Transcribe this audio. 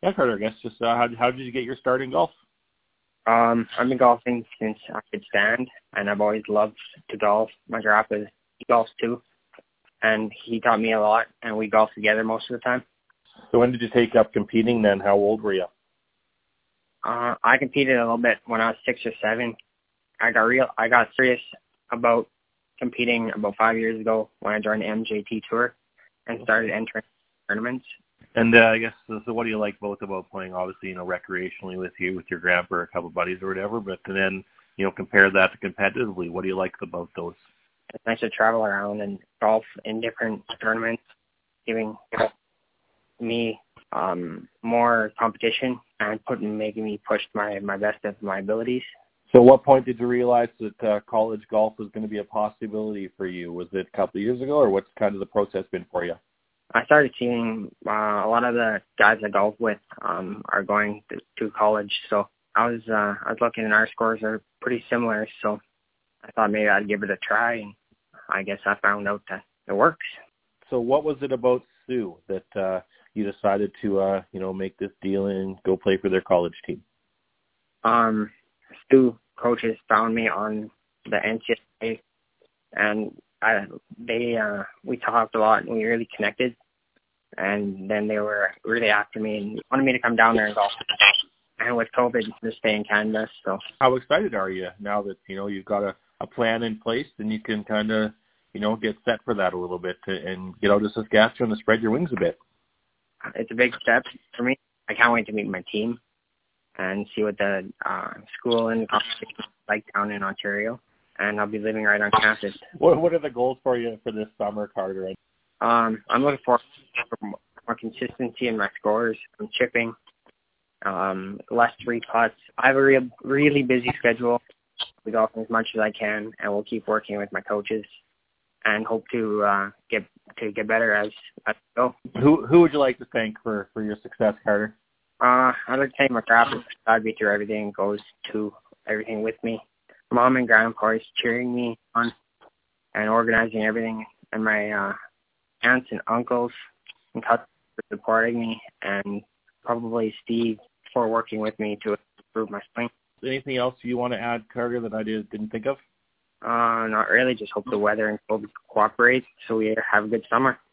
Yeah, Carter, I guess just how did you get your start in golf? I've been golfing since I could stand, and I've always loved to golf. My grandpa golfs too, and he taught me a lot, and we golf together most of the time. So when did you take up competing then? How old were you? I competed a little bit when I was 6 or 7. I got serious about competing about 5 years ago when I joined the MJT Tour and started entering tournaments. And I guess, so what do you like both about playing, obviously, recreationally with your grandpa or a couple of buddies or whatever, but then, compare that to competitively, what do you like about those? It's nice to travel around and golf in different tournaments, giving me more competition and making me push my best of my abilities. So at what point did you realize that college golf was going to be a possibility for you? Was it a couple of years ago, or what's kind of the process been for you? I started seeing a lot of the guys I golf with are going to college, so I was looking, and our scores are pretty similar, so I thought maybe I'd give it a try, and I guess I found out that it works. So what was it about Soo that you decided to make this deal and go play for their college team? Soo coaches found me on the NCAA, and we talked a lot, and we really connected. And then they were really after me and wanted me to come down there and golf. And with COVID, just stay in Canada. So how excited are you now that you've got a plan in place and you can kind of get set for that a little bit and get out to Saskatchewan and spread your wings a bit? It's a big step for me. I can't wait to meet my team and see what the school and competition is like down in Ontario. And I'll be living right on campus. What are the goals for you for this summer, Carter? I'm looking for more consistency in my scores. I'm chipping, less 3 putts. I have a really busy schedule. We golf as much as I can, and we'll keep working with my coaches and hope to get better as I go. Who would you like to thank for your success, Carter? I'd like to thank my grandpa. I'd be through everything, goes to everything with me. Mom and grandpa are cheering me on and organizing everything, and my aunts and uncles and cousins for supporting me, and probably Steve for working with me to improve my swing. Anything else you want to add, Carter, that I didn't think of? Not really. Just hope the weather and COVID cooperate so we have a good summer.